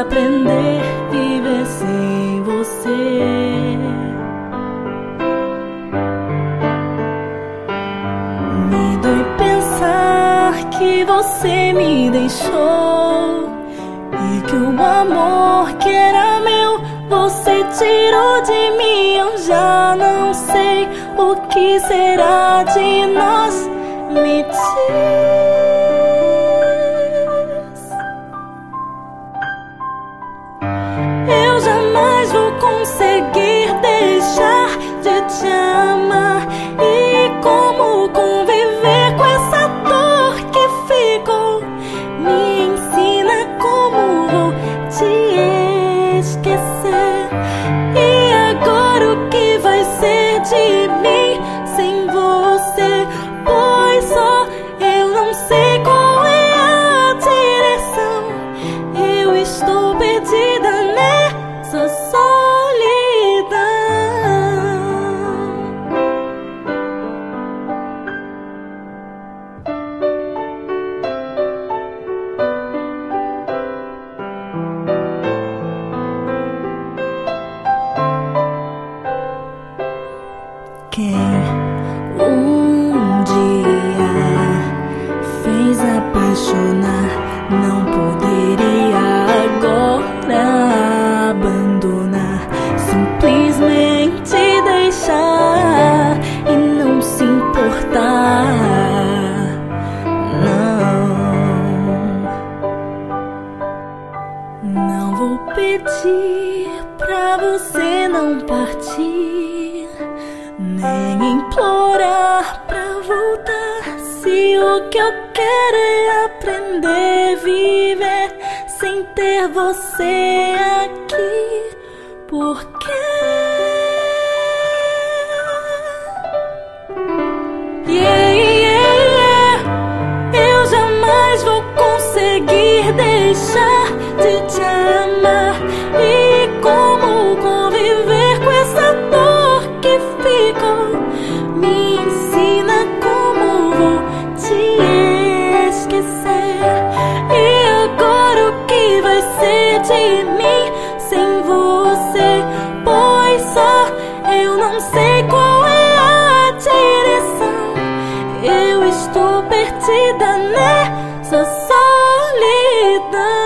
aprender a viver sem você. Me dói pensar que você me deixou e que o amor que era meu você tirou de mim. Eu já não sei o que será de nós. Me diz. Eu jamais vou conseguir deixar de te amar. E como conviver com essa dor que ficou? Me ensina como vou te esquecer. E agora o que vai ser de mim sem você? Pois só eu não sei qual é a direção. Eu estou perdida nessa solidão. Quem um dia fez apaixonar não poderia agora abandonar, simplesmente deixar e não se importar. Não vou pedir pra você não partir, nem implorar pra voltar. Se o que eu quero é aprender a viver sem ter você aqui, por quê? Eu jamais vou conseguir deixar de te amar. E como conviver com essa dor que ficou? Me ensina como vou te esquecer. E agora o que vai ser de mim sem você? Pois só eu não sei qual é a direção. Eu estou perdida nessa solidão.